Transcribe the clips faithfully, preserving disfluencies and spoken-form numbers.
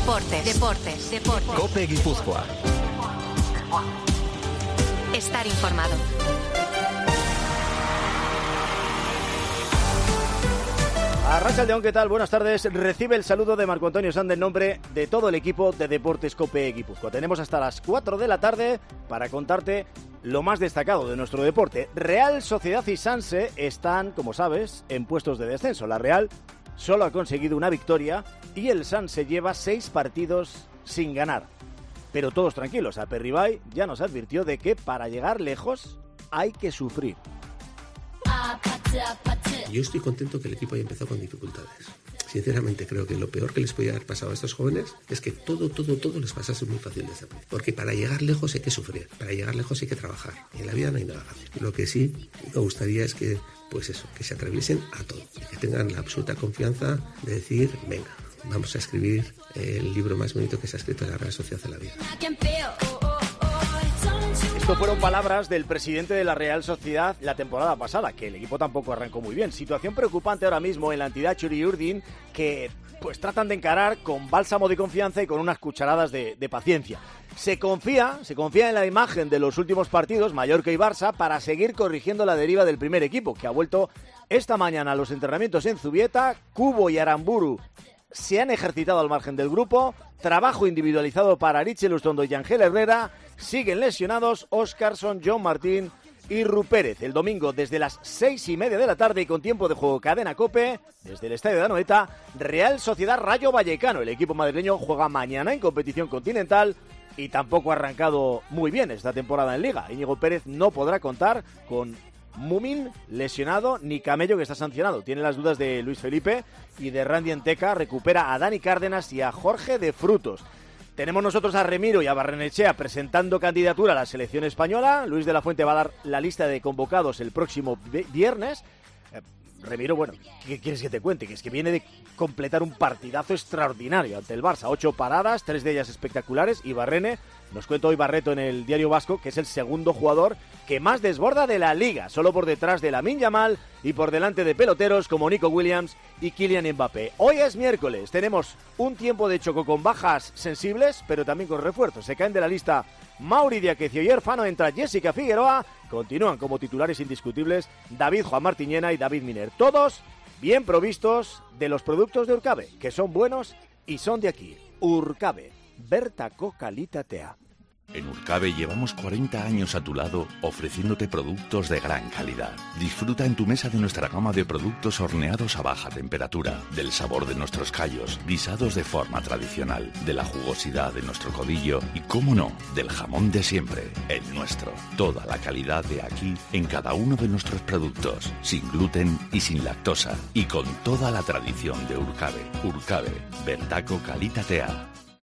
Deportes, deportes, deportes. COPE Guipúzcoa. Estar informado. Arrachaldeón, ¿qué tal? Buenas tardes. Recibe el saludo de Marco Antonio Sande en nombre de todo el equipo de Deportes COPE Guipúzcoa. Tenemos hasta las cuatro de la tarde para contarte lo más destacado de nuestro deporte. Real Sociedad y Sanse están, como sabes, en puestos de descenso. La Real solo ha conseguido una victoria y el Sanse lleva seis partidos sin ganar. Pero todos tranquilos, Aperribay ya nos advirtió de que para llegar lejos hay que sufrir. Yo estoy contento que el equipo haya empezado con dificultades. Sinceramente creo que lo peor que les podía haber pasado a estos jóvenes es que todo, todo, todo les pasase muy fácil desde el principio. Porque para llegar lejos hay que sufrir, para llegar lejos hay que trabajar. Y en la vida no hay nada fácil. Lo que sí me gustaría es que, pues eso, que se atreviesen a todo. Y que tengan la absoluta confianza de decir, venga, vamos a escribir el libro más bonito que se ha escrito en la Real Sociedad de la vida. Esto fueron palabras del presidente de la Real Sociedad la temporada pasada, que el equipo tampoco arrancó muy bien. Situación preocupante ahora mismo en la entidad Txuri-Urdin, que pues tratan de encarar con bálsamo de confianza y con unas cucharadas de, de paciencia. Se confía, se confía en la imagen de los últimos partidos, Mallorca y Barça, para seguir corrigiendo la deriva del primer equipo, que ha vuelto esta mañana a los entrenamientos en Zubieta. Cubo y Aramburu se han ejercitado al margen del grupo. Trabajo individualizado para Aritxe Lustondo y Ángel Herrera. Siguen lesionados Óscarson, John Martín y Ru Pérez. El domingo desde las seis y media de la tarde y con tiempo de juego Cadena COPE, desde el Estadio de Anoeta, Real Sociedad Rayo Vallecano. El equipo madrileño juega mañana en competición continental y tampoco ha arrancado muy bien esta temporada en Liga. Íñigo Pérez no podrá contar con Mumin lesionado, ni Camello, que está sancionado. Tiene las dudas de Luis Felipe y de Randy Enteca. Recupera a Dani Cárdenas y a Jorge de Frutos. Tenemos nosotros a Remiro y a Barrenechea presentando candidatura a la selección española. Luis de la Fuente va a dar la lista de convocados el próximo viernes. Eh, Remiro, bueno, ¿qué quieres que te cuente? Que es que viene de completar un partidazo extraordinario ante el Barça. Ocho paradas, tres de ellas espectaculares. Y Barrene, nos cuenta hoy Barreto en el Diario Vasco, que es el segundo jugador que más desborda de la Liga, solo por detrás de Lamine Yamal y por delante de peloteros como Nico Williams y Kylian Mbappé. Hoy es miércoles, tenemos un tiempo de choco con bajas sensibles, pero también con refuerzos. Se caen de la lista Mauri Diaquecio y Erfano, entra Jessica Figueroa, continúan como titulares indiscutibles David Juan Martiñena y David Miner. Todos bien provistos de los productos de Urcabe, que son buenos y son de aquí. Urcabe, bertako kalitatea. En Urcabe llevamos cuarenta años a tu lado ofreciéndote productos de gran calidad. Disfruta en tu mesa de nuestra gama de productos horneados a baja temperatura, del sabor de nuestros callos, guisados de forma tradicional, de la jugosidad de nuestro codillo y, cómo no, del jamón de siempre, el nuestro. Toda la calidad de aquí en cada uno de nuestros productos, sin gluten y sin lactosa, y con toda la tradición de Urcabe. Urcabe, bertako kalitatea.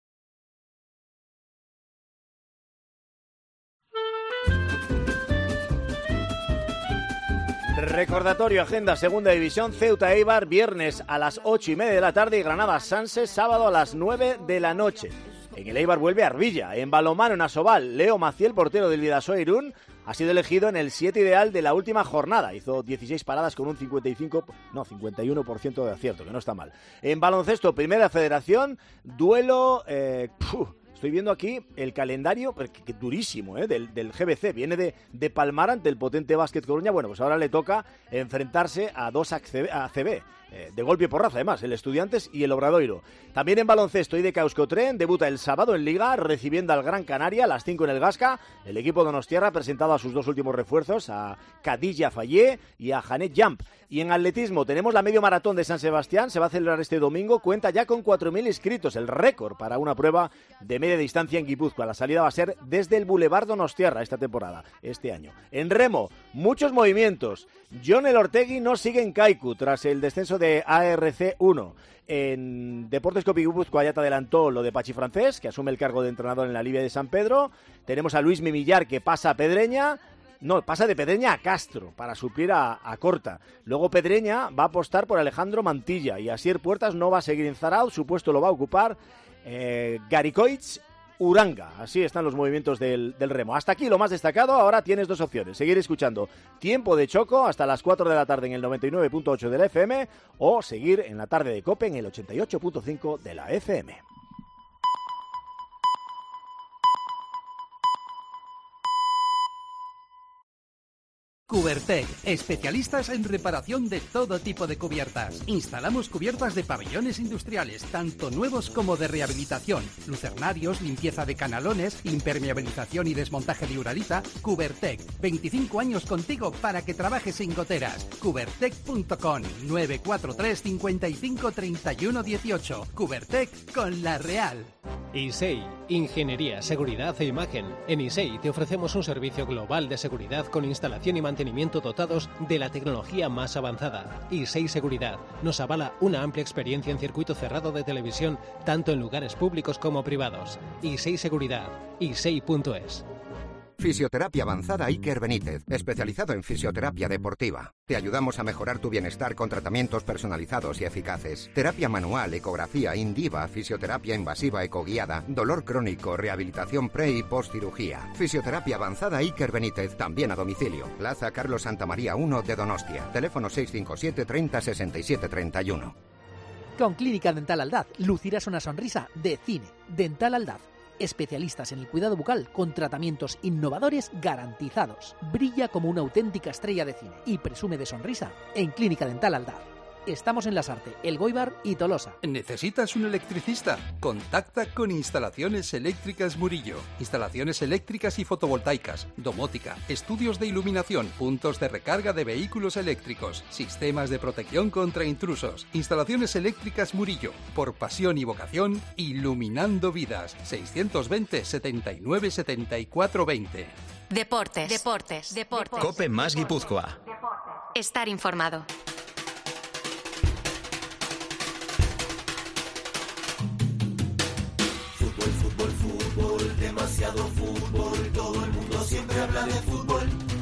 Recordatorio, agenda, segunda división, Ceuta Eibar, viernes a las ocho y media de la tarde y Granada Sanse, sábado a las nueve de la noche. En el Eibar vuelve Arbilla, en balonmano en Asobal, Leo Maciel, portero del Vidasoa Irún, ha sido elegido en el siete ideal de la última jornada. Hizo dieciséis paradas con un cincuenta y cinco, no, cincuenta y uno por ciento de acierto, que no está mal. En baloncesto, Primera Federación, duelo... Eh, puf, Estoy viendo aquí el calendario, que, que durísimo, ¿eh? del, del G B C. Viene de, de palmar ante el potente Básquet Coruña. Bueno, pues ahora le toca enfrentarse a dos A C B. Eh, de golpe y porrazo, además, el Estudiantes y el Obradoiro. También en baloncesto, I D K Euskotren debuta el sábado en Liga, recibiendo al Gran Canaria a las cinco en el Gasca. El equipo donostiarra ha presentado a sus dos últimos refuerzos, a Khadija Fallé y a Janet Jump. Y en atletismo tenemos la medio maratón de San Sebastián, se va a celebrar este domingo, cuenta ya con cuatro mil inscritos, el récord para una prueba de media distancia en Guipúzcoa. La salida va a ser desde el Boulevard Donostiarra esta temporada, este año. En remo, muchos movimientos. Jon Elortegui no sigue en Kaiku tras el descenso de A R C uno. En Deportes COPE Guipúzcoa ya te adelantó lo de Pachi Francés, que asume el cargo de entrenador en la Libia de San Pedro. Tenemos a Luis Mimillar, que pasa a Pedreña. No, pasa de Pedreña a Castro para suplir a, a Corta. Luego Pedreña va a apostar por Alejandro Mantilla y Asier Puertas no va a seguir en Zarauz, su puesto lo va a ocupar eh, Garicoitz Uranga. Así están los movimientos del, del remo. Hasta aquí lo más destacado. Ahora tienes dos opciones: seguir escuchando Tiempo de Choco hasta las cuatro de la tarde en el noventa y nueve punto ocho de la F M o seguir en la tarde de COPE en el ochenta y ocho punto cinco de la F M. Cubertec, especialistas en reparación de todo tipo de cubiertas. Instalamos cubiertas de pabellones industriales, tanto nuevos como de rehabilitación, lucernarios, limpieza de canalones, impermeabilización y desmontaje de uralita. Cubertec, veinticinco años contigo para que trabajes sin goteras. Cubertec punto com, nueve cuatro tres, cinco cinco, tres uno uno ocho. Cubertec con La Real. I S E I, Ingeniería, Seguridad e Imagen. En I S E I te ofrecemos un servicio global de seguridad con instalación y mantenimiento dotados de la tecnología más avanzada. I S E I Seguridad nos avala una amplia experiencia en circuito cerrado de televisión, tanto en lugares públicos como privados. I S E I Seguridad, I S E I punto es. Fisioterapia Avanzada Iker Benítez, especializado en fisioterapia deportiva. Te ayudamos a mejorar tu bienestar con tratamientos personalizados y eficaces. Terapia manual, ecografía, Indiva, fisioterapia invasiva ecoguiada, dolor crónico, rehabilitación pre y post cirugía. Fisioterapia Avanzada Iker Benítez, también a domicilio. Plaza Carlos Santamaría uno de Donostia. Teléfono seis cinco siete, treinta, sesenta y siete, treinta y uno. Con Clínica Dental Aldaz lucirás una sonrisa de cine. Dental Aldaz. Especialistas en el cuidado bucal con tratamientos innovadores garantizados. Brilla como una auténtica estrella de cine y presume de sonrisa en Clínica Dental Aldaz. Estamos en Lasarte, El Goibar y Tolosa. ¿Necesitas un electricista? Contacta con Instalaciones Eléctricas Murillo. Instalaciones eléctricas y fotovoltaicas, domótica, estudios de iluminación, puntos de recarga de vehículos eléctricos, sistemas de protección contra intrusos. Instalaciones Eléctricas Murillo. Por pasión y vocación, iluminando vidas. seiscientos veinte, setenta y nueve, setenta y cuatro, veinte. Deportes. Deportes. Deportes. Cope más Guipúzcoa. Estar informado. Fútbol, fútbol, fútbol, demasiado fútbol, todo el mundo siempre habla de fútbol.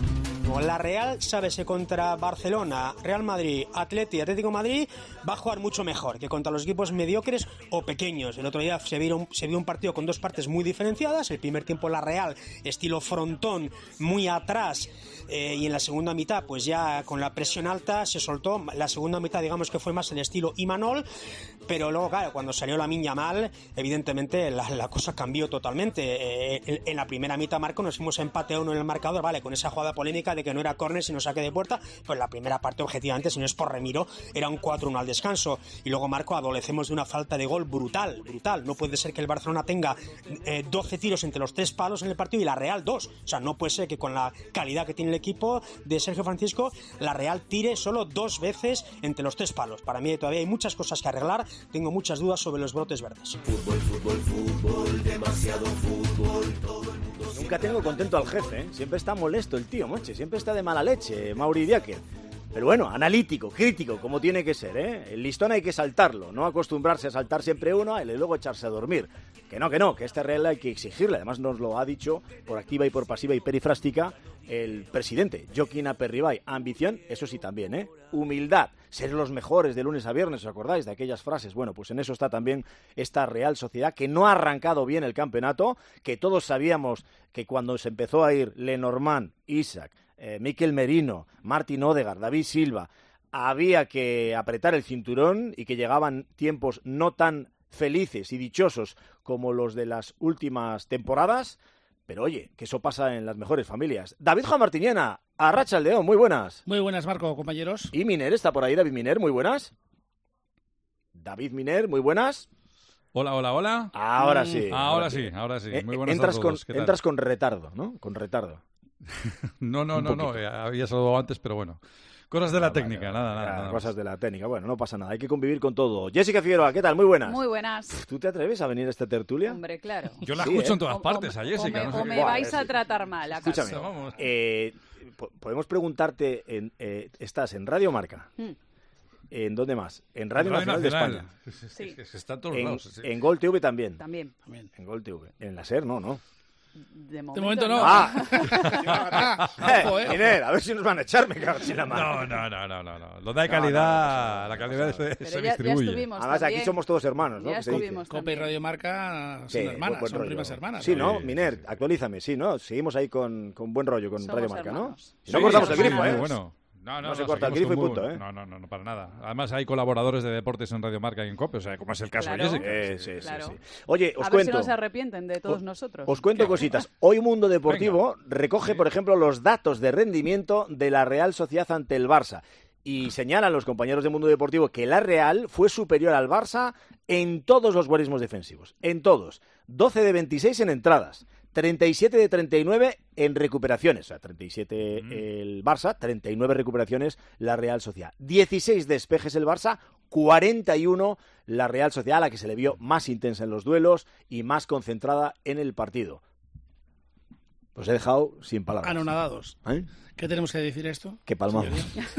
La Real, sábese, contra Barcelona, Real Madrid, Atleti, Atlético de Madrid, va a jugar mucho mejor que contra los equipos mediocres o pequeños. El otro día se vio, se vio un partido con dos partes muy diferenciadas. El primer tiempo la Real, estilo frontón, muy atrás, eh, y en la segunda mitad, pues ya con la presión alta, se soltó. La segunda mitad, digamos que fue más el estilo Imanol, pero luego, claro, cuando salió Lamine Yamal, evidentemente la, la cosa cambió totalmente. Eh, en, en la primera mitad, Marco, nos fuimos a empate a uno en el marcador, vale, con esa jugada polémica de que no era córner sino saque de puerta, pues la primera parte objetivamente, si no es por Remiro, era un cuatro uno al descanso. Y luego, Marco, adolecemos de una falta de gol brutal, brutal. No puede ser que el Barcelona tenga eh, doce tiros entre los tres palos en el partido y la Real dos. O sea, no puede ser que con la calidad que tiene el equipo de Sergio Francisco, la Real tire solo dos veces entre los tres palos. Para mí todavía hay muchas cosas que arreglar, tengo muchas dudas sobre los brotes verdes. Fútbol, fútbol, fútbol, demasiado fútbol, todo el mundo... Nunca tengo contento al jefe, ¿eh? Siempre está molesto el tío, Monche, siempre está de mala leche, Mauri Diáquez. Pero bueno, analítico, crítico, como tiene que ser, ¿eh? El listón hay que saltarlo, no acostumbrarse a saltar siempre uno y luego echarse a dormir. Que no, que no, que esta regla hay que exigirle. Además nos lo ha dicho por activa y por pasiva y perifrástica el presidente, Joaquín Aperribay. Ambición, eso sí también, ¿eh? Humildad, ser los mejores de lunes a viernes, ¿os acordáis de aquellas frases? Bueno, pues en eso está también esta Real Sociedad, que no ha arrancado bien el campeonato, que todos sabíamos que cuando se empezó a ir Lenormand, Isaac, eh, Mikel Merino, Martin Odegaard, David Silva, había que apretar el cinturón y que llegaban tiempos no tan felices y dichosos como los de las últimas temporadas. Pero oye, que eso pasa en las mejores familias. David Juan Martiniana, arratsaldeon, muy buenas. Muy buenas, Marco, compañeros. Y Miner está por ahí, David Miner, muy buenas. David Miner, muy buenas. Hola, hola, hola. Ahora sí. Ahora, ahora sí, ahora sí. Muy buenas entras a todos. Con, entras con retardo, ¿no? Con retardo. no, no, no, no, había saludado antes, pero bueno. Cosas de la ah, técnica, vale, nada, nada, nada. Cosas más. de la técnica, bueno, no pasa nada, hay que convivir con todo. Jessica Figueroa, ¿qué tal? Muy buenas. Muy buenas. ¿Tú te atreves a venir a esta tertulia? Hombre, claro. Yo la sí, escucho ¿eh? en todas partes, o, a Jessica. O me, no sé o me qué. vais a tratar mal, ¿acaso? Escúchame, eh, podemos preguntarte, en, eh, ¿estás en Radio Marca? Hmm. ¿En dónde más? En Radio, Radio Nacional, Nacional de España. Sí. Es que, es que está en todos en, lados. Sí. En Gol T V también. También. En Gol T V. En la SER no, ¿no? De momento, de momento no. no. Ah. eh, Miner, a ver si nos van a echar, me cago en la mano. No, no, no, no, no, no. Lo da de calidad, no, no, no, no, la calidad no, se, se ya, distribuye. Ya Además, también. aquí somos todos hermanos, ¿no? Ya estuvimos Cope y Radio Marca son sí, hermanas, buen son rollo. primas hermanas. Sí, ¿no? Sí, Miner, sí. actualízame, sí, ¿no? Seguimos ahí con, con buen rollo con Somos Radio Marca, hermanos. ¿no? Si no cortamos el grifo, ¿eh? Muy bueno. No, no, no se no, corta el seguimos grifo y con punto, Google. ¿eh? No, no, no, no, para nada. Además hay colaboradores de deportes en Radio Marca y en COPE, o sea, como es el caso Claro. de Jessica. Eh, sí, sí, Claro. sí. Oye, os a cuento. ver si no se arrepienten de todos nosotros. Os cuento cositas. Hoy Mundo Deportivo recoge, por ejemplo, los datos de rendimiento de la Real Sociedad ante el Barça. Y señalan los compañeros de Mundo Deportivo que la Real fue superior al Barça en todos los guarismos defensivos. En todos. doce de veintiséis en entradas. treinta y siete de treinta y nueve en recuperaciones. O sea, treinta y siete mm. el Barça, treinta y nueve recuperaciones la Real Sociedad. dieciséis despejes el Barça, cuarenta y uno la Real Sociedad, a la que se le vio más intensa en los duelos y más concentrada en el partido. Pues he dejado sin palabras. Anonadados. ¿Eh? ¿Qué tenemos que decir esto? Que palmamos.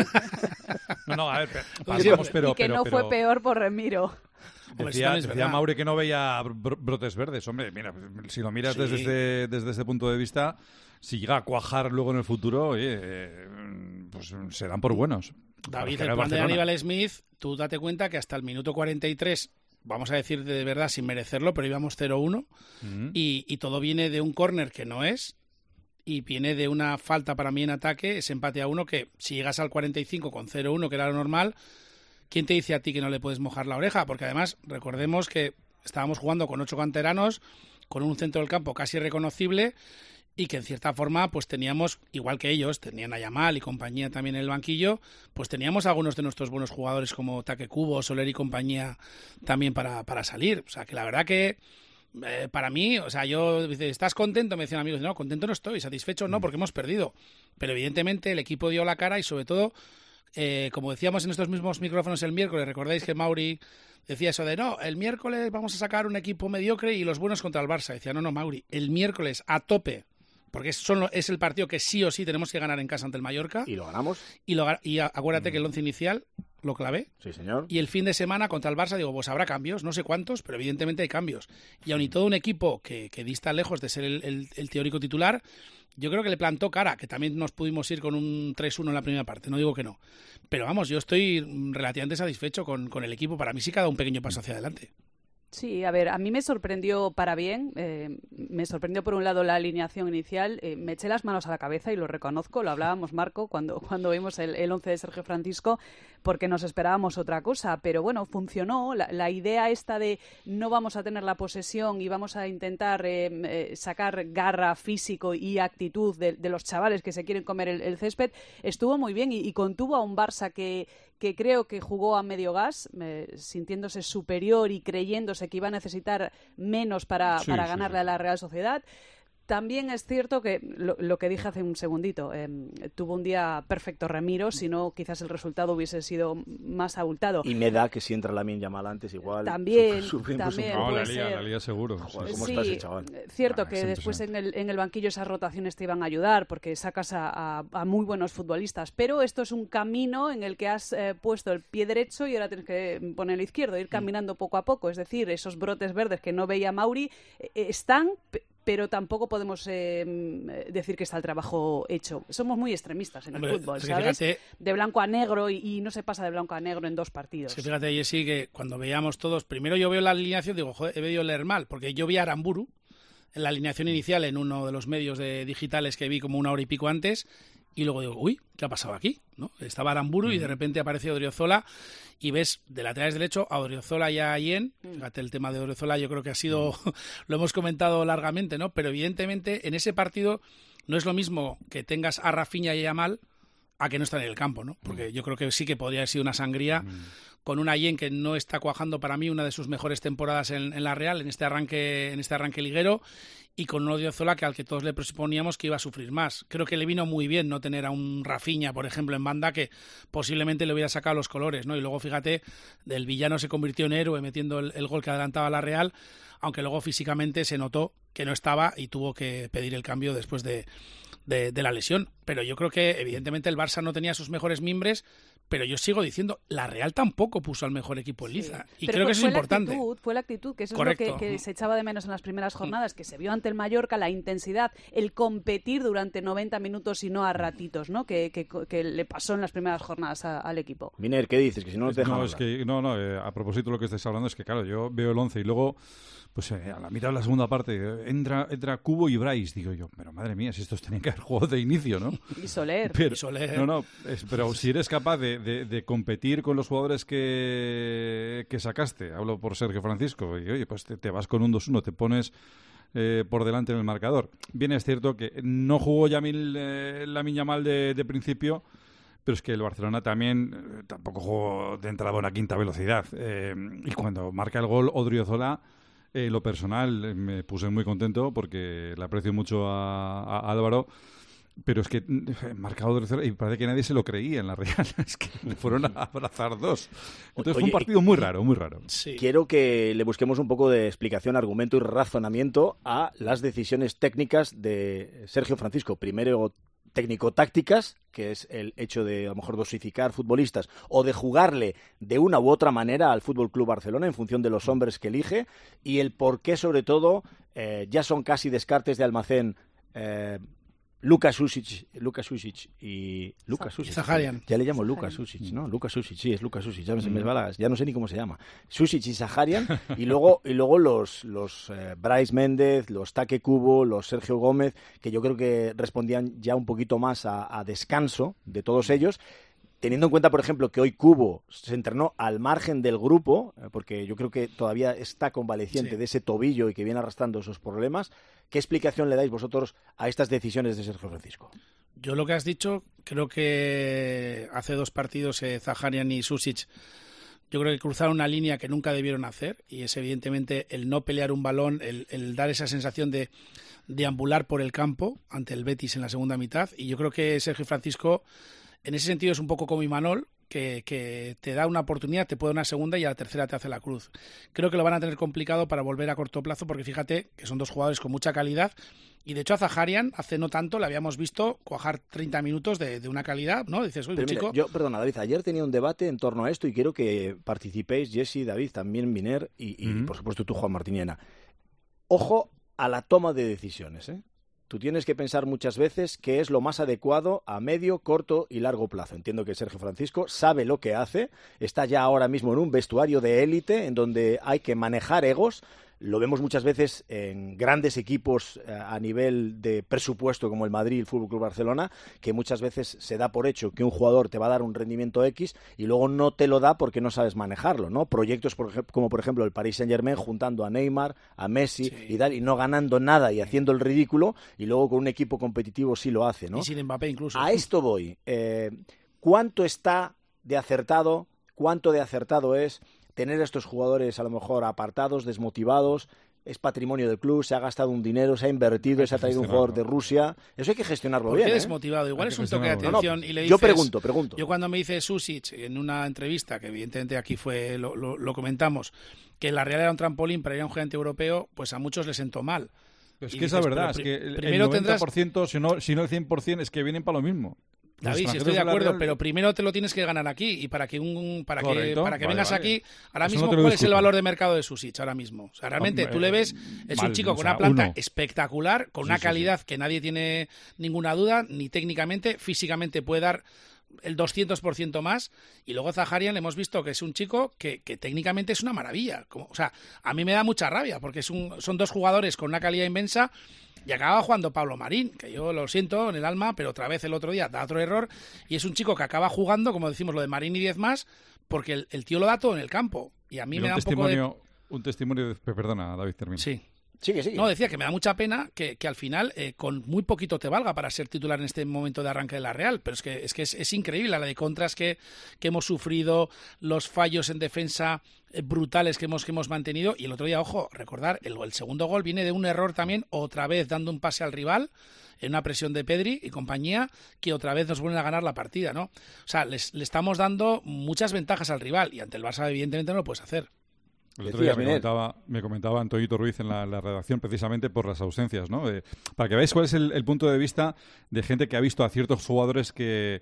no, no, a ver, palmamos, pero... Y que pero, no pero... fue peor por Remiro. Decía, decía Mauri que no veía br brotes verdes. Hombre, mira, si lo miras sí. desde, este, desde este punto de vista, si llega a cuajar luego en el futuro, oye, eh, pues se dan por buenos. David, el plan de Aníbal Smith, tú date cuenta que hasta el minuto cuarenta y tres, vamos a decir de verdad sin merecerlo, pero íbamos cero uno, uh-huh. y, y todo viene de un córner que no es, y viene de una falta para mí en ataque, ese empate a uno que si llegas al cuarenta y cinco con cero uno, que era lo normal, ¿quién te dice a ti que no le puedes mojar la oreja? Porque además, recordemos que estábamos jugando con ocho canteranos, con un centro del campo casi reconocible y que en cierta forma pues teníamos, igual que ellos, tenían a Yamal y compañía también en el banquillo, pues teníamos algunos de nuestros buenos jugadores como Taque Kubo, Soler y compañía también para, para salir. O sea, que la verdad que eh, para mí, o sea, yo, dice, ¿estás contento? Me decían amigos, no, contento no estoy, satisfecho no, porque hemos perdido. Pero evidentemente el equipo dio la cara y sobre todo... Eh, como decíamos en estos mismos micrófonos el miércoles, recordáis que Mauri decía eso de no, el miércoles vamos a sacar un equipo mediocre y los buenos contra el Barça. Decía, no, no, Mauri, el miércoles a tope, porque es, son, es el partido que sí o sí tenemos que ganar en casa ante el Mallorca. Y lo ganamos. Y, lo, y acuérdate mm. que el once inicial lo clavé. Sí, señor. Y el fin de semana contra el Barça, digo, pues habrá cambios, no sé cuántos, pero evidentemente hay cambios. Y aun y todo un equipo que, que dista lejos de ser el, el, el teórico titular, yo creo que le plantó cara, que también nos pudimos ir con un tres uno en la primera parte, no digo que no. Pero vamos, yo estoy relativamente satisfecho con, con el equipo. Para mí sí que ha dado un pequeño paso hacia adelante. Sí, a ver, a mí me sorprendió para bien, eh, me sorprendió por un lado la alineación inicial, eh, me eché las manos a la cabeza y lo reconozco, lo hablábamos Marco cuando, cuando vimos el, el once de Sergio Francisco, porque nos esperábamos otra cosa, pero bueno, funcionó, la, la idea esta de no vamos a tener la posesión y vamos a intentar eh, eh, sacar garra, físico y actitud de, de los chavales que se quieren comer el, el césped, estuvo muy bien y, y contuvo a un Barça que... que creo que jugó a medio gas, eh, sintiéndose superior y creyéndose que iba a necesitar menos para, sí, para ganarle sí, sí. a la Real Sociedad. También es cierto que, lo, lo que dije hace un segundito, eh, tuvo un día perfecto Remiro, si no quizás el resultado hubiese sido más abultado. Y me da que si entra Lamine Yamal antes igual... También, sufre, también No, puede la lía, ser. la lía seguro. Joder, ¿cómo sí, está ese chaval? Cierto Ah, que después en el, en el banquillo esas rotaciones te iban a ayudar porque sacas a, a, a muy buenos futbolistas, pero esto es un camino en el que has eh, puesto el pie derecho y ahora tienes que poner el izquierdo, ir caminando poco a poco, es decir, esos brotes verdes que no veía Mauri eh, están... pero tampoco podemos eh, decir que está el trabajo hecho. Somos muy extremistas en el Hombre, fútbol, es que ¿sabes? fíjate, de blanco a negro y, y no se pasa de blanco a negro en dos partidos. Es que fíjate, Jessy, que cuando veíamos todos, primero yo veo la alineación, digo, joder, he debido leer mal, porque yo vi a Aramburu en la alineación inicial en uno de los medios de digitales que vi como una hora y pico antes, y luego digo, uy, ¿qué ha pasado aquí? ¿No? Estaba Aramburu y de repente aparece Odriozola y ves de laterales derecho a Odriozola y a Ayen. Fíjate, el tema de Odriozola yo creo que ha sido, lo hemos comentado largamente, ¿no? Pero evidentemente en ese partido no es lo mismo que tengas a Rafinha y a Yamal a que no están en el campo, ¿no? Porque yo creo que sí que podría haber sido una sangría mm. con un Ayen que no está cuajando para mí una de sus mejores temporadas en, en la Real, en este arranque, en este arranque liguero, y con un Odriozola que al que todos le presuponíamos que iba a sufrir más. Creo que le vino muy bien no tener a un Rafinha, por ejemplo, en banda, que posiblemente le hubiera sacado los colores, ¿no? Y luego, fíjate, del villano se convirtió en héroe metiendo el, el gol que adelantaba a la Real, aunque luego físicamente se notó que no estaba y tuvo que pedir el cambio después de, de, de la lesión. Pero yo creo que, evidentemente, el Barça no tenía sus mejores mimbres, pero yo sigo diciendo, la Real tampoco puso al mejor equipo en liza. Sí. Y pero creo fue, que eso fue es importante. La actitud, fue la actitud, que eso Correcto. es lo que, que se echaba de menos en las primeras jornadas, que se vio ante el Mallorca, la intensidad, el competir durante noventa minutos y no a ratitos, ¿no? Que, que, que le pasó en las primeras jornadas a, al equipo. Miner, ¿qué dices? Que si no nos dejan No, es que, no, no eh, a propósito de lo que estáis hablando, es que claro, yo veo el once y luego, pues eh, a la mitad de la segunda parte, eh, entra, entra Cubo y Bryce, digo yo, pero madre mía, si estos tenían que haber jugado de inicio, ¿no? Y Soler. Pero, y Soler. No, no, es, pero si eres capaz de, de, de competir con los jugadores que, que sacaste, hablo por Sergio Francisco, y oye, pues te, te vas con un dos uno, te pones eh, por delante en el marcador. Bien es cierto que no jugó Yamil eh, Lamine Yamal de, de principio, pero es que el Barcelona también eh, tampoco jugó de entrada a una quinta velocidad. Eh, y cuando marca el gol Odriozola, eh, lo personal eh, me puse muy contento porque le aprecio mucho a, a Álvaro. Pero es que eh, marcado Odriozola y parece que nadie se lo creía en la Real. Es que le fueron a abrazar dos. Entonces Oye, fue un partido muy raro, muy raro. Sí. Quiero que le busquemos un poco de explicación, argumento y razonamiento a las decisiones técnicas de Sergio Francisco. Primero, técnico-tácticas, que es el hecho de a lo mejor dosificar futbolistas o de jugarle de una u otra manera al Fútbol Club Barcelona en función de los hombres que elige, y el por qué, sobre todo, eh, ya son casi descartes de almacén eh, Luka Susic, Luka Susic y Luka Susic. Zaharian. Ya le llamo Luka Susic, ¿no? Luka Susic, sí, es Luka Susic. Ya, me, me va la, ya no sé ni cómo se llama. Susic y Zaharian, y luego y luego los los eh, Bryce Méndez, los Take Kubo, los Sergio Gómez, que yo creo que respondían ya un poquito más a, a descanso de todos ellos. Teniendo en cuenta, por ejemplo, que hoy Kubo se entrenó al margen del grupo, porque yo creo que todavía está convaleciente sí. de ese tobillo y que viene arrastrando esos problemas, ¿qué explicación le dais vosotros a estas decisiones de Sergio Francisco? Yo lo que has dicho, creo que hace dos partidos eh, Zaharian y Susic, yo creo que cruzaron una línea que nunca debieron hacer, y es evidentemente el no pelear un balón, el, el dar esa sensación de deambular por el campo ante el Betis en la segunda mitad, y yo creo que Sergio Francisco en ese sentido es un poco como Imanol, que, que te da una oportunidad, te puede dar una segunda y a la tercera te hace la cruz. Creo que lo van a tener complicado para volver a corto plazo, porque fíjate que son dos jugadores con mucha calidad, y de hecho a Zaharian hace no tanto le habíamos visto cuajar treinta minutos de, de una calidad, ¿no? Dices, oye, un mira, chico... Yo, perdona, David, ayer tenía un debate en torno a esto y quiero que participéis, Jesse, David, también Miner y, y uh-huh. por supuesto tú, Juan Martiniena. Ojo a la toma de decisiones, ¿eh? Tú tienes que pensar muchas veces qué es lo más adecuado a medio, corto y largo plazo. Entiendo que Sergio Francisco sabe lo que hace, está ya ahora mismo en un vestuario de élite en donde hay que manejar egos. Lo vemos muchas veces en grandes equipos a nivel de presupuesto como el Madrid y el F C Barcelona, que muchas veces se da por hecho que un jugador te va a dar un rendimiento X y luego no te lo da porque no sabes manejarlo, ¿no? Proyectos por ejemplo, como por ejemplo el Paris Saint-Germain juntando a Neymar, a Messi sí. y tal, y no ganando nada y haciendo el ridículo, y luego con un equipo competitivo sí lo hace, ¿no? Y sin Mbappé incluso. A esto voy. Eh, ¿Cuánto está de acertado? ¿Cuánto de acertado es tener a estos jugadores a lo mejor apartados, desmotivados? Es patrimonio del club, se ha gastado un dinero, se ha invertido, se ha traído un jugador de Rusia. Eso hay que gestionarlo ¿Por bien. qué ¿eh? desmotivado? Igual es un toque de atención. No, no, y le dices, yo pregunto, pregunto. Yo cuando me dice Susic en una entrevista, que evidentemente aquí fue lo, lo, lo comentamos, que la Real era un trampolín para ir a un gigante europeo, pues a muchos les sentó mal. Pero es que esa es la verdad, es que el, el noventa por ciento, tendrás... si, no, si no el cien por ciento, es que vienen para lo mismo. David, si estoy de acuerdo, Real... pero primero te lo tienes que ganar aquí, y para que un para Correcto, que para que vale, vengas vale. aquí, ahora Eso mismo no ¿cuál es el valor de mercado de Susic ahora mismo? O sea, realmente Hombre, tú le ves, es mal, un chico con o sea, una planta uno. espectacular, con sí, una calidad sí, sí. que nadie tiene ninguna duda, ni técnicamente, físicamente puede dar el doscientos por ciento más, y luego Zaharian le hemos visto que es un chico que, que técnicamente es una maravilla. Como, o sea, a mí me da mucha rabia, porque es un, son dos jugadores con una calidad inmensa. Y acaba jugando Pablo Marín, que yo lo siento en el alma, pero otra vez el otro día da otro error, y es un chico que acaba jugando, como decimos, lo de Marín y diez más, porque el, el tío lo da todo en el campo. Y a mí Mira, me da un, un poco de... Un testimonio de... Perdona, David, termina. Sí. Sigue, sigue. No, decía que me da mucha pena que, que al final eh, con muy poquito te valga para ser titular en este momento de arranque de la Real, pero es que es, que es, es increíble la de contras que, que hemos sufrido, los fallos en defensa eh, brutales que hemos, que hemos mantenido, y el otro día, ojo, recordar, el, el segundo gol viene de un error también, otra vez dando un pase al rival, en una presión de Pedri y compañía, que otra vez nos vuelven a ganar la partida, ¿no? O sea, les, le estamos dando muchas ventajas al rival, y ante el Barça evidentemente no lo puedes hacer. El otro día me comentaba, me comentaba Antoñito Ruiz en la, la redacción precisamente por las ausencias, ¿no? Eh, para que veáis cuál es el, el punto de vista de gente que ha visto a ciertos jugadores que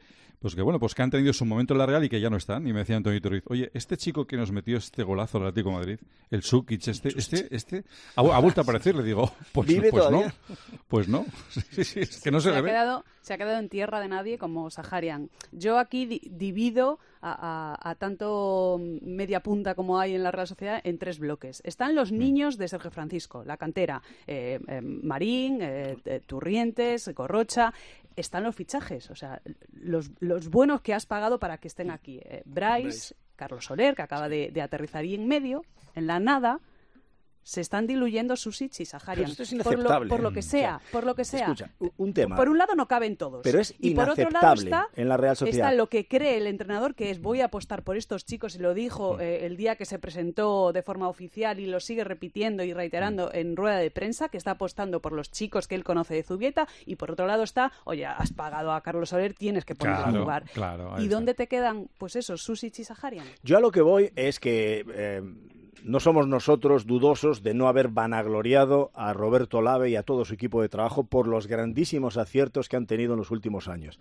pues que bueno, pues que han tenido su momento en la Real y que ya no están. Y me decía Antonio Ruiz, oye, este chico que nos metió este golazo al Atlético de Madrid, el Sukic, este, este, este, ha, ha vuelto a aparecer. Le digo, pues, ¿Vive pues no, todavía? pues no. Sí, sí, es que no se, se le ha ve. Quedado, se ha quedado en tierra de nadie como Saharian. Yo aquí di divido a, a, a tanto media punta como hay en la Real Sociedad en tres bloques. Están los niños de Sergio Francisco, la cantera, eh, eh, Marín, eh, eh, Turrientes, Corrocha. Están los fichajes, o sea, los, los buenos que has pagado para que estén aquí. Eh, Bryce, Bryce, Carlos Soler, que acaba de, de aterrizar, y en medio, en la nada, se están diluyendo Susic y Saharian. Esto es por, inaceptable. lo, por lo que sea, o sea, por lo que sea. Escucha, un tema. Por un lado no caben todos. Pero es y por otro lado inaceptable está, en la Real Sociedad. está lo que cree el entrenador, que es voy a apostar por estos chicos, y lo dijo eh, el día que se presentó de forma oficial y lo sigue repitiendo y reiterando mm. en rueda de prensa, que está apostando por los chicos que él conoce de Zubieta. Y por otro lado está, oye, has pagado a Carlos Soler, tienes que ponerlo claro, a jugar. Claro, ¿Y está. dónde te quedan, pues eso, Susic y Saharian? Yo a lo que voy es que eh, no somos nosotros dudosos de no haber vanagloriado a Roberto Olave y a todo su equipo de trabajo por los grandísimos aciertos que han tenido en los últimos años.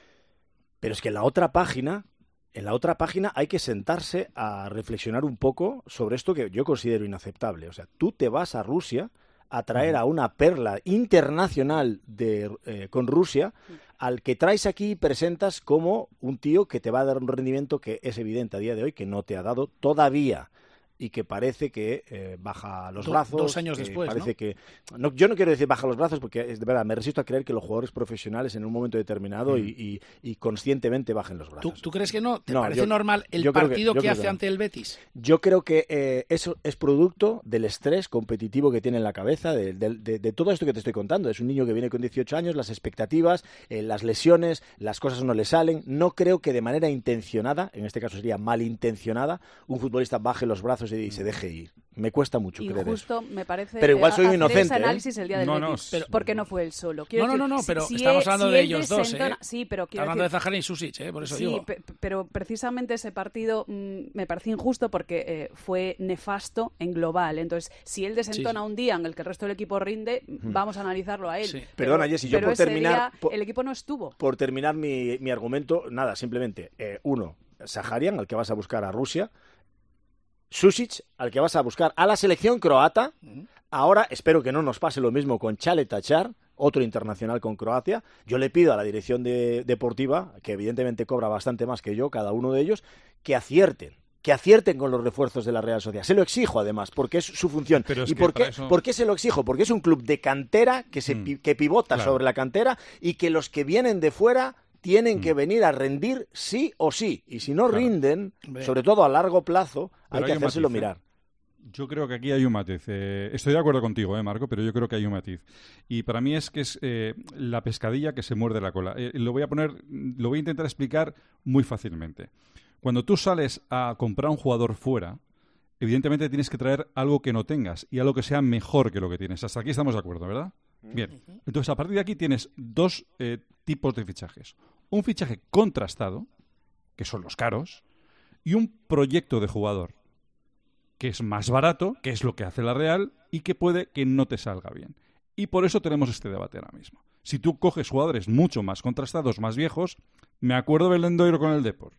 Pero es que en la otra página, en la otra página hay que sentarse a reflexionar un poco sobre esto que yo considero inaceptable. O sea, tú te vas a Rusia a traer a una perla internacional de, eh, con Rusia, al que traes aquí y presentas como un tío que te va a dar un rendimiento que es evidente a día de hoy que no te ha dado todavía. Y que parece que eh, baja los Do, brazos. Dos años que después, parece ¿no? que no, yo no quiero decir baja los brazos porque es de verdad me resisto a creer que los jugadores profesionales en un momento determinado mm. y, y, y conscientemente bajen los brazos. ¿Tú, ¿tú crees que no? ¿Te no, parece yo, normal el yo partido que, que, que hace que no. ante el Betis? Yo creo que eh, eso es producto del estrés competitivo que tiene en la cabeza, de, de, de, de todo esto que te estoy contando. Es un niño que viene con dieciocho años, las expectativas, eh, las lesiones, las cosas no le salen. No creo que de manera intencionada, en este caso sería malintencionada, un futbolista baje los brazos y, y se deje ir. Me cuesta mucho y creer justo eso. me parece pero igual soy hacer inocente, ese análisis ¿eh? el día del no, Betis, no, pero porque no fue él solo. Quiero no, decir, no, no, no, pero si estamos él, hablando si de él ellos desentona, dos, ¿eh? Sí, pero quiero hablando decir, de Saharian y Susic, ¿eh? Por eso sí, digo. pe pero precisamente ese partido mmm, me pareció injusto porque eh, fue nefasto en global. Entonces, si él desentona sí, sí. un día en el que el resto del equipo rinde, mm. vamos a analizarlo a él. Sí. Pero, Perdona, Jessy, yo pero por ese terminar... Día, por, el equipo no estuvo. Por terminar mi, mi argumento, nada, simplemente, eh, uno, Saharian, al que vas a buscar a Rusia, Susic, al que vas a buscar a la selección croata. Mm. Ahora espero que no nos pase lo mismo con Chale Tachar, otro internacional con Croacia. Yo le pido a la dirección de, deportiva, que evidentemente cobra bastante más que yo, cada uno de ellos, que acierten. Que acierten con los refuerzos de la Real Sociedad. Se lo exijo, además, porque es su función. Pero es ¿Y que por qué, eso... por qué se lo exijo? Porque es un club de cantera que, se, mm. que pivota claro. sobre la cantera y que los que vienen de fuera tienen mm. que venir a rendir sí o sí. Y si no claro. rinden, Ve. sobre todo a largo plazo, Pero hay que hay hacérselo matiz, mirar. Yo creo que aquí hay un matiz. Eh, estoy de acuerdo contigo, eh, Marco, pero yo creo que hay un matiz. Y para mí es que es eh, la pescadilla que se muerde la cola. Eh, lo voy a poner, lo voy a intentar explicar muy fácilmente. Cuando tú sales a comprar un jugador fuera, evidentemente tienes que traer algo que no tengas y algo que sea mejor que lo que tienes. Hasta aquí estamos de acuerdo, ¿verdad? Bien. Entonces, a partir de aquí tienes dos eh, tipos de fichajes. Un fichaje contrastado, que son los caros, y un proyecto de jugador, que es más barato, que es lo que hace la Real, y que puede que no te salga bien. Y por eso tenemos este debate ahora mismo. Si tú coges jugadores mucho más contrastados, más viejos, me acuerdo del Lendoiro con el Depor,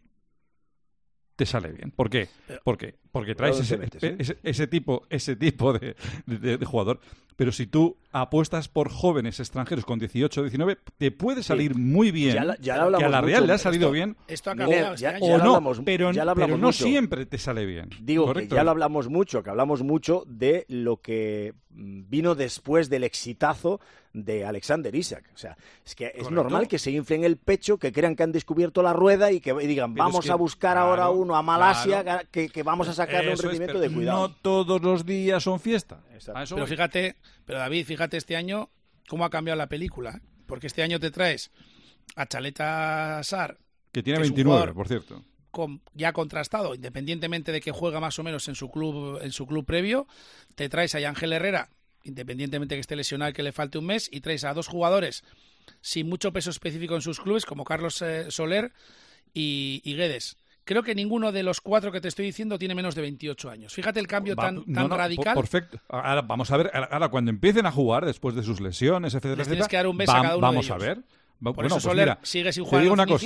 te sale bien. ¿Por qué? ¿Por qué? Porque traes ese, metes, ¿eh? ese, ese tipo, ese tipo de, de, de jugador. Pero si tú apuestas por jóvenes extranjeros con dieciocho, diecinueve, te puede salir sí. muy bien. Ya la, ya la que a la Real mucho, le ha salido esto, bien. Esto ha cambiado. Ya, ya, o ya no, hablamos, pero, ya pero no mucho. siempre te sale bien. Digo ¿correcto? que ya lo hablamos mucho, que hablamos mucho de lo que vino después del exitazo de Alexander Isak. O sea, es que es Correcto. normal que se inflen el pecho, que crean que han descubierto la rueda y que y digan, pero vamos es que, a buscar claro, ahora uno a Malasia, claro. que, que vamos a sacarle Eso un rendimiento es, de cuidado. No todos los días son fiesta. Pero voy. fíjate, pero David, fíjate este año cómo ha cambiado la película. Porque este año te traes a Chaleta Sar, que tiene que veintinueve, por cierto. Con, ya contrastado, independientemente de que juega más o menos en su club en su club previo, te traes a Ángel Herrera, independientemente que esté lesionado y que le falte un mes, y traes a dos jugadores sin mucho peso específico en sus clubes, como Carlos eh, Soler y, y Guedes. Creo que ninguno de los cuatro que te estoy diciendo tiene menos de veintiocho años. Fíjate el cambio Va, tan, no, tan no, radical. Perfecto. Ahora vamos a ver, ahora cuando empiecen a jugar después de sus lesiones, etcétera, Les etcétera, tienes que dar un mes va, a cada uno vamos de ellos. a ver. Va, Por bueno, eso pues Soler mira, sigue sin te jugar digo en una inicial. cosa.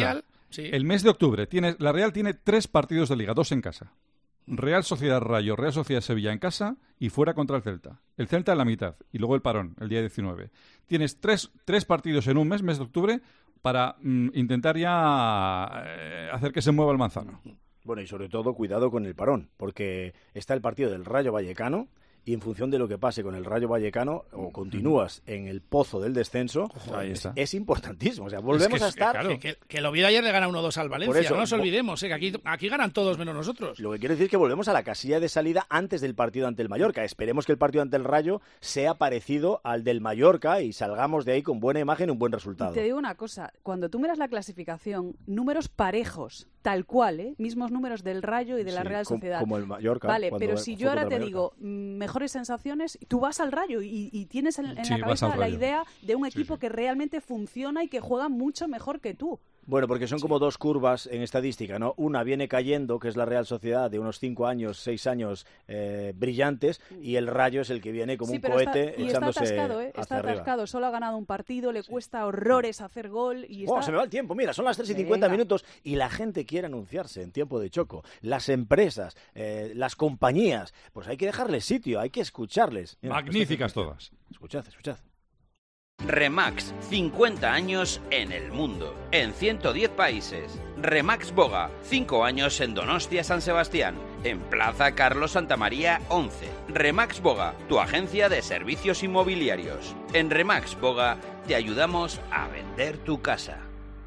Sí. El mes de octubre, tiene, la Real tiene tres partidos de Liga, dos en casa. Real Sociedad Rayo, Real Sociedad Sevilla en casa y fuera contra el Celta. El Celta en la mitad y luego el parón, el día diecinueve. Tienes tres, tres partidos en un mes, mes de octubre, para mm, intentar ya eh, hacer que se mueva el manzano. Bueno, y sobre todo cuidado con el parón, porque está el partido del Rayo Vallecano y en función de lo que pase con el Rayo Vallecano, o continúas en el pozo del descenso, Ahí es, está. es importantísimo. O sea, volvemos es que, a estar... Claro. Que, que, que el Oviedo ayer le gana uno dos al Valencia, eso, no nos olvidemos, eh, que aquí, aquí ganan todos menos nosotros. Lo que quiere decir es que volvemos a la casilla de salida antes del partido ante el Mallorca. Esperemos que el partido ante el Rayo sea parecido al del Mallorca y salgamos de ahí con buena imagen y un buen resultado. Te digo una cosa, cuando tú miras la clasificación, números parejos, tal cual, ¿eh? Mismos números del Rayo y de la Sí, Real com- Sociedad. como el Mallorca, Vale, cuando pero fue si yo ahora contra te el digo mm, mejores sensaciones, tú vas al Rayo y, y tienes en, en Sí, la vas cabeza al la Rayo. idea de un equipo sí. que realmente funciona y que juega mucho mejor que tú. Bueno, porque son como dos curvas en estadística, ¿no? Una viene cayendo, que es la Real Sociedad, de unos cinco años, seis años eh, brillantes, y el Rayo es el que viene como Sí, un pero cohete está, y echándose está atascado, ¿eh? hacia Está arriba. atascado, solo ha ganado un partido, le cuesta horrores hacer gol y Oh, está... se me va el tiempo, mira, son las tres y cincuenta Venga. minutos y la gente quiere anunciarse en tiempo de choco. Las empresas, eh, las compañías, pues hay que dejarles sitio, hay que escucharles. Mira, Magníficas prestad todas. atención. Escuchad, escuchad. Remax, cincuenta años en el mundo, en ciento diez países. Remax Boga, cinco años en Donostia, San Sebastián, en Plaza Carlos Santamaría once. Remax Boga, tu agencia de servicios inmobiliarios. En Remax Boga te ayudamos a vender tu casa.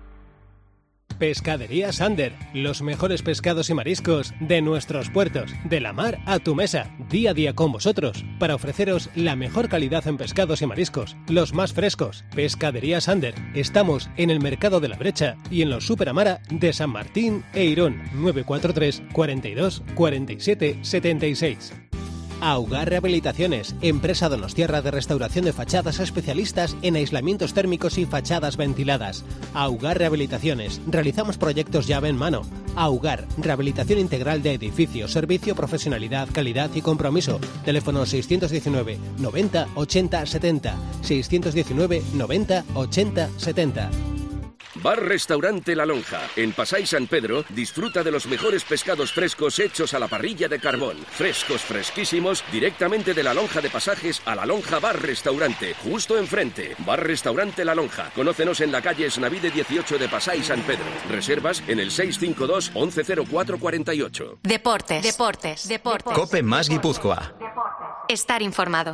Pescadería Sander, los mejores pescados y mariscos de nuestros puertos, de la mar a tu mesa, día a día con vosotros, para ofreceros la mejor calidad en pescados y mariscos, los más frescos. Pescadería Sander, estamos en el Mercado de la Brecha y en los Superamara de San Martín e Irún, nueve cuatro tres, cuarenta y dos, cuarenta y siete, setenta y seis. Augar Rehabilitaciones, empresa donostiarra de restauración de fachadas especialistas en aislamientos térmicos y fachadas ventiladas. Augar Rehabilitaciones, realizamos proyectos llave en mano. Augar, rehabilitación integral de edificios, servicio, profesionalidad, calidad y compromiso. Teléfono seiscientos diecinueve, noventa, ochenta, setenta. seiscientos diecinueve, noventa, ochenta, setenta. Bar Restaurante La Lonja. En Pasay San Pedro, disfruta de los mejores pescados frescos hechos a la parrilla de carbón. Frescos, fresquísimos, directamente de La Lonja de Pasajes a La Lonja Bar Restaurante. Justo enfrente. Bar Restaurante La Lonja. Conócenos en la calle Esnavide dieciocho de Pasay San Pedro. Reservas en el seis cinco dos, once cero cuatro cuarenta y ocho. Deportes, deportes, deportes. Cope más Guipúzcoa. Estar informado.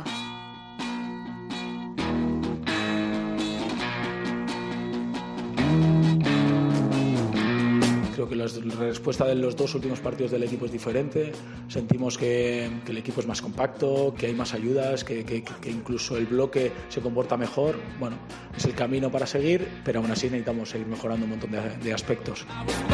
Creo que la respuesta de los dos últimos partidos del equipo es diferente. Sentimos que, que el equipo es más compacto, que hay más ayudas, que, que, que incluso el bloque se comporta mejor. Bueno, es el camino para seguir, pero aún así necesitamos seguir mejorando un montón de, de aspectos.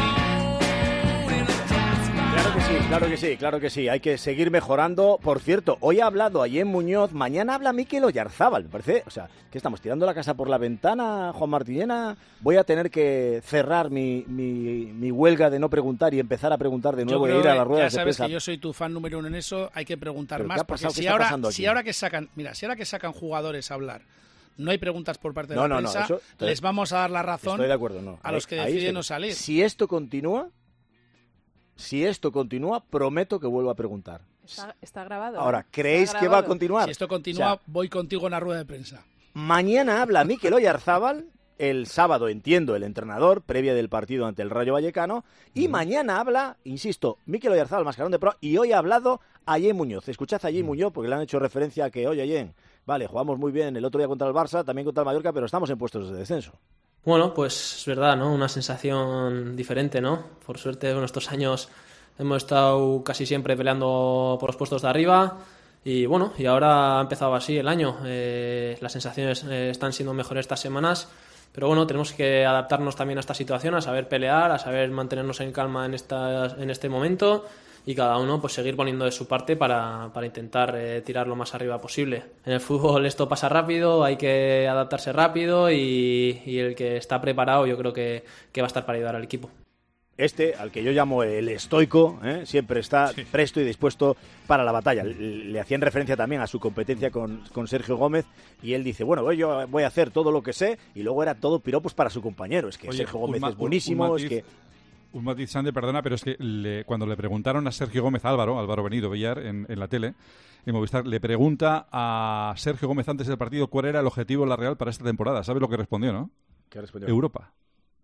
Claro que sí, claro que sí, claro que sí. Hay que seguir mejorando. Por cierto, hoy ha hablado Ayem Muñoz, mañana habla Mikel Oyarzábal. Me parece, o sea, ¿qué estamos tirando la casa por la ventana, Juan Martillena? Voy a tener que cerrar mi, mi, mi huelga de no preguntar y empezar a preguntar de nuevo e ir a las ruedas ya de sabes prensa. que yo soy tu fan número uno en eso, hay que preguntar ¿Pero más. qué ha Porque pasado? ¿Qué si está ahora, pasando aquí? si ahora que sacan, mira, si ahora que sacan jugadores a hablar, no hay preguntas por parte de No, la no, no, prensa, eso- les vamos a dar la razón Estoy de acuerdo, no. a los que Ahí- ahí deciden estoy- no salir. Si esto continúa, si esto continúa, prometo que vuelvo a preguntar. Está, está grabado. Ahora, ¿eh? ¿creéis Está que va a grabado. continuar? Si esto continúa, O sea, voy contigo en la rueda de prensa. mañana habla Mikel Oyarzábal, el sábado, entiendo, el entrenador, previa del partido ante el Rayo Vallecano, y mañana habla, insisto, Mikel Oyarzábal, mascarón de pro, y hoy ha hablado Ayem Muñoz. Escuchad a Ayem Muñoz porque le han hecho referencia a que, oye, Ayem, vale, jugamos muy bien el otro día contra el Barça, también contra el Mallorca, pero estamos en puestos de descenso. Bueno, pues es verdad, ¿no? Una sensación diferente, ¿no? Por suerte, en estos años hemos estado casi siempre peleando por los puestos de arriba y bueno, y ahora ha empezado así el año. Eh, las sensaciones eh, están siendo mejores estas semanas, pero bueno, tenemos que adaptarnos también a esta situación, a saber pelear, a saber mantenernos en calma en, esta, en este momento y cada uno pues seguir poniendo de su parte para, para intentar eh, tirar lo más arriba posible. En el fútbol esto pasa rápido, hay que adaptarse rápido y, y el que está preparado yo creo que, que va a estar para ayudar al equipo. Este, al que yo llamo el estoico, ¿eh? siempre está sí. presto y dispuesto para la batalla. Le, le hacían referencia también a su competencia con, con Sergio Gómez y él dice, bueno, yo voy a hacer todo lo que sé, y luego era todo piropos para su compañero. Es que Oye, Sergio Gómez ma- es buenísimo, un matiz, es que... Un matiz, Sander, perdona, pero es que le, cuando le preguntaron a Sergio Gómez, Álvaro, Álvaro Benito Villar, en, en la tele, en Movistar, le pregunta a Sergio Gómez antes del partido cuál era el objetivo de la Real para esta temporada. ¿Sabes lo que respondió, no? ¿Qué respondió? Europa.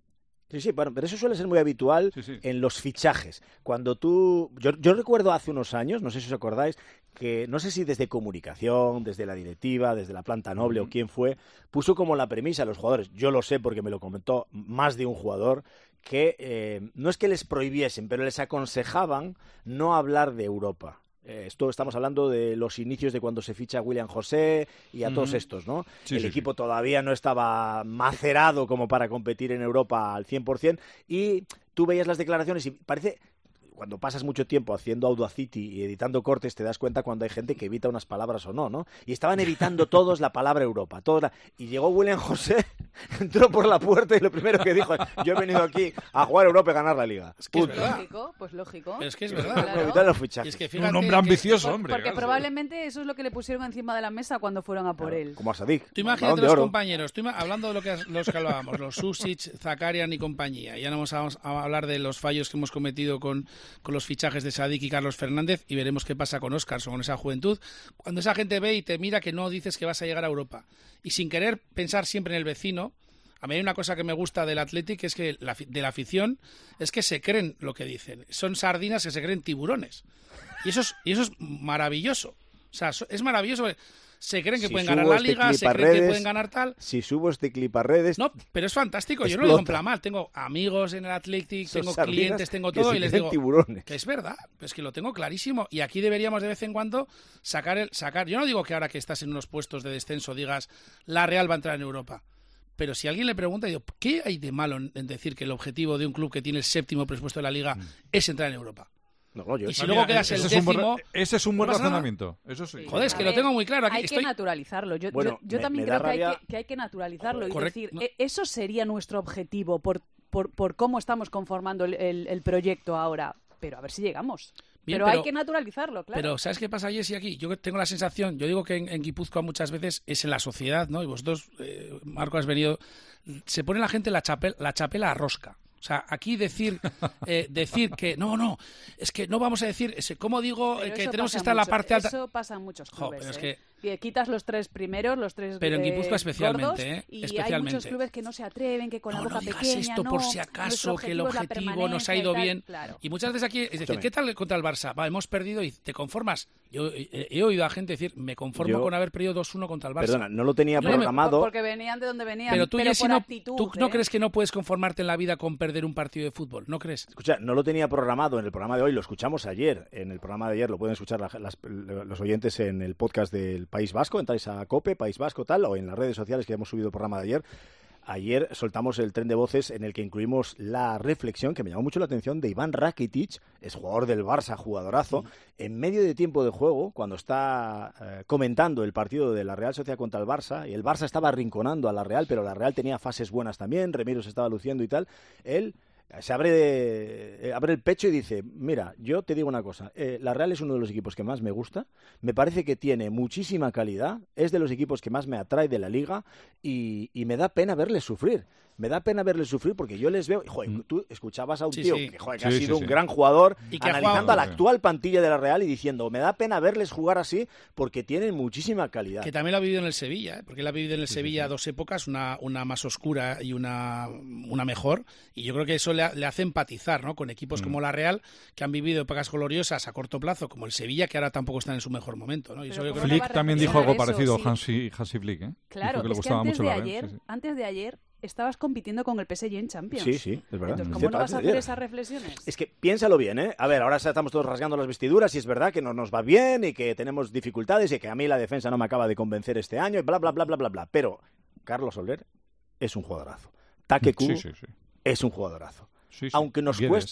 Sí, sí, bueno, pero eso suele ser muy habitual sí, sí. en los fichajes. Cuando tú... Yo, yo recuerdo hace unos años, no sé si os acordáis, que no sé si desde comunicación, desde la directiva, desde la planta noble uh-huh. o quién fue, puso como la premisa a los jugadores, yo lo sé porque me lo comentó más de un jugador, que eh, no es que les prohibiesen, pero les aconsejaban no hablar de Europa. Esto estamos hablando de los inicios de cuando se ficha a William José y a uh-huh. todos estos, ¿no? Sí, el sí, equipo sí. todavía no estaba macerado como para competir en Europa al cien por ciento y tú veías las declaraciones y parece... Cuando pasas mucho tiempo haciendo Audacity y editando cortes, te das cuenta cuando hay gente que evita unas palabras o no, ¿no? Y estaban evitando todos la palabra Europa. Todos la... Y llegó William José, entró por la puerta y lo primero que dijo es, yo he venido aquí a jugar Europa y ganar la Liga. Es que es lógico, pues lógico. Pero es que es verdad. Claro. Evitar los fichajes. Es que un hombre ambicioso, que, hombre. Porque claro. probablemente eso es lo que le pusieron encima de la mesa cuando fueron a por claro. él. Como a Sadik. Tú imagínate los compañeros, tú ima- hablando de lo que, los que hablábamos, los Susic, Zakarian y compañía. Ya no vamos a, a hablar de los fallos que hemos cometido con, con los fichajes de Sadik y Carlos Fernández y veremos qué pasa con Óscar o con esa juventud. Cuando esa gente ve y te mira que no dices que vas a llegar a Europa y sin querer pensar siempre en el vecino, a mí hay una cosa que me gusta del Athletic, es que la, de la afición, es que se creen lo que dicen. Son sardinas que se creen tiburones. Y eso es, y eso es maravilloso. O sea, es maravilloso. Se creen que si pueden ganar la este Liga, se creen redes, que pueden ganar tal. Si subo este clip a redes... No, pero es fantástico. explota. Yo no lo digo en plan mal. Tengo amigos en el Athletic, tengo clientes, tengo todo y les digo tiburones. que es verdad. Es que lo tengo clarísimo. Y aquí deberíamos de vez en cuando sacar el sacar. Yo no digo que ahora que estás en unos puestos de descenso digas la Real va a entrar en Europa. Pero si alguien le pregunta, digo, ¿qué hay de malo en decir que el objetivo de un club que tiene el séptimo presupuesto de la Liga mm. es entrar en Europa? No, no, yo y si luego quedas el décimo... Ese es un buen razonamiento. Eso sí. Joder, es que lo tengo muy claro. Aquí hay estoy... que naturalizarlo. Yo, bueno, yo, yo me, también me creo rabia... que, hay que, que hay que naturalizarlo y Correcto. decir, No. eso sería nuestro objetivo por, por, por cómo estamos conformando el, el, el proyecto ahora. Pero a ver si llegamos. Bien, pero, pero hay que naturalizarlo, claro. Pero ¿sabes qué pasa, Jessy, aquí? Yo tengo la sensación, yo digo que en, en Guipúzcoa muchas veces es en la sociedad, ¿no? Y vosotros, eh, Marco, has venido... Se pone la gente la, chapel, la chapela a rosca. O sea, aquí decir eh, decir que no, no, es que no vamos a decir, ¿cómo digo eh, que tenemos que estar en la parte alta? Eso pasa en muchos clubes. Jo, pero es ¿eh? que... que quitas los tres primeros, los tres pero en eh, Guipúzcoa especialmente, gordos, ¿eh? y especialmente. hay muchos clubes que no se atreven, que con no, la boca no digas pequeña, esto no, por si acaso, que el objetivo nos ha ido bien. Claro. Y muchas veces aquí es decir, ¿qué tal contra el Barça? Va, hemos perdido y te conformas. Yo he, he oído a gente decir, me conformo Yo, con haber perdido dos uno contra el Barça. Perdona, no lo tenía no, programado. Porque venían de donde venían, pero tú, pero Jessy, por no, actitud, ¿tú ¿eh? no crees que no puedes conformarte en la vida con perder un partido de fútbol? ¿No crees? Escucha, no lo tenía programado en el programa de hoy, lo escuchamos ayer. En el programa de ayer lo pueden escuchar la, las, los oyentes en el podcast del País Vasco, entráis a COPE, País Vasco, tal, o en las redes sociales que hemos subido el programa de ayer. Ayer soltamos el tren de voces en el que incluimos la reflexión que me llamó mucho la atención de Iván Rakitic, es jugador del Barça, jugadorazo, sí. En medio de tiempo de juego, cuando está eh, comentando el partido de la Real Sociedad contra el Barça, y el Barça estaba arrinconando a la Real, pero la Real tenía fases buenas también, Remiro se estaba luciendo y tal, él se abre, de, eh, abre el pecho y dice, mira, yo te digo una cosa, eh, la Real es uno de los equipos que más me gusta, me parece que tiene muchísima calidad, es de los equipos que más me atrae de la Liga y, y me da pena verles sufrir. Me da pena verles sufrir porque yo les veo... Joder, tú escuchabas a un sí, tío sí. que, joder, que Sí, ha sí, sido sí. un gran jugador, Y que ha analizando jugado- a la actual plantilla de la Real y diciendo, me da pena verles jugar así porque tienen muchísima calidad. Que también lo ha vivido en el Sevilla, ¿eh? Porque él ha vivido en el Sevilla dos épocas, una, una más oscura y una, una mejor, y yo creo que eso le, ha- le hace empatizar, ¿no? Con equipos Mm. como la Real, que han vivido épocas gloriosas a corto plazo, como el Sevilla, que ahora tampoco están en su mejor momento, ¿no? Y eso Pero yo ¿cómo creo no va Flick a también dijo reflexionar algo parecido, eso? Sí. Hansi, Hansi Flick, ¿eh? Claro, Dijo que le es que gustaba antes mucho de la Real. ayer, Sí, sí. antes de ayer estabas compitiendo con el P S G en Champions. Sí, sí, es verdad. Entonces, Es ¿cómo cierto, no vas antes a de hacer ayer. esas reflexiones? Es que piénsalo bien, ¿eh? A ver, ahora estamos todos rasgando las vestiduras y es verdad que no nos va bien y que tenemos dificultades y que a mí la defensa no me acaba de convencer este año y bla, bla, bla, bla, bla, bla. Pero Carlos Soler es un jugadorazo. Take Kubo Sí, sí, sí. es un jugadorazo. Sí, sí. Aunque nos Guedes. cueste,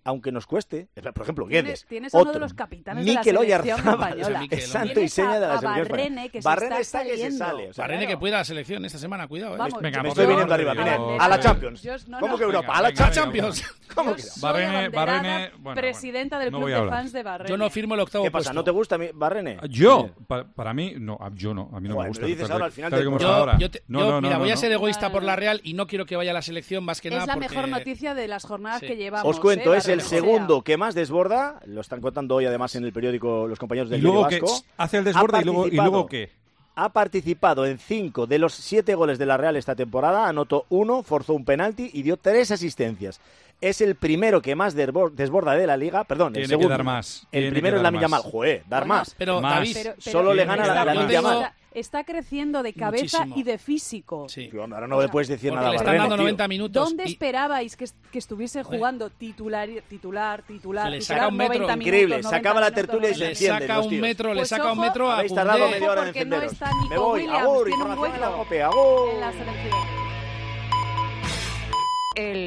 aunque nos cueste, por ejemplo, Guedes, Tienes, tienes a uno otro, de los capitanes Mikel de la selección Oyarzábal, española. es santo y seña de la selección española. Barrene, que se Barrene está está que se saliendo. sale. O sea, Barrene claro. que puede a la selección esta semana, cuidado. ¿eh? Vamos, Venga, Me por estoy favor. viniendo arriba, Yo- viene. A la Champions. Yo- no, ¿Cómo no. que Europa? Venga, A la venga, Champions. ¿Cómo que no? Soy Barrene- abanderada Barrene- bueno, presidenta del no club voy a de hablar. fans de Barrene. Yo no firmo el octavo ¿Qué pasa? puesto. ¿No te gusta a mí, Barrene? Yo, pa- para mí, no, a- yo no, a mí no Joder, me gusta. me lo dices tal- ahora al final tal y del como está programa. ahora. Yo, te- No, yo, no, no, mira, no, voy a no. ser egoísta por la Real y no quiero que vaya a la selección más que Es nada la porque... mejor noticia de las jornadas Sí. que llevamos. Os cuento, ¿eh? es el Barrene. segundo que más desborda, lo están contando hoy además en el periódico los compañeros del Y luego Diario que Vasco. hace el desborde Ha y luego, y participado- luego qué. Ha participado en cinco de los siete goles de la Real esta temporada, anotó uno, forzó un penalti y dio tres asistencias. Es el primero que más desbor- desborda de la Liga, perdón, Tiene el que segundo. dar más, El tiene primero que es dar la más. Yamal, joder, dar Bueno, más. Pero, Más. David, Pero- pero- Solo le Tiene gana que la, dar la yo Lamine tengo- Yamal. Está, está creciendo de cabeza Muchísimo. y de físico. Sí. Tío, ahora no le puedes decir Porque nada a le están Barrene, dando tío. noventa minutos. ¿Dónde y- esperabais que, est- que estuviese Joder. jugando titular, titular, titular, Le titular saca un metro. noventa minutos, Increíble, se noventa acaba la minutos, tertulia y se Le noventa encienden saca los un tíos. metro, le Pues saca un ojo, metro a Habéis tardado Koundé. media hora en porque no encenderos. está Nico Me voy, Williams, agur, tiene un información a la hueco Cope, agur. en la selección. El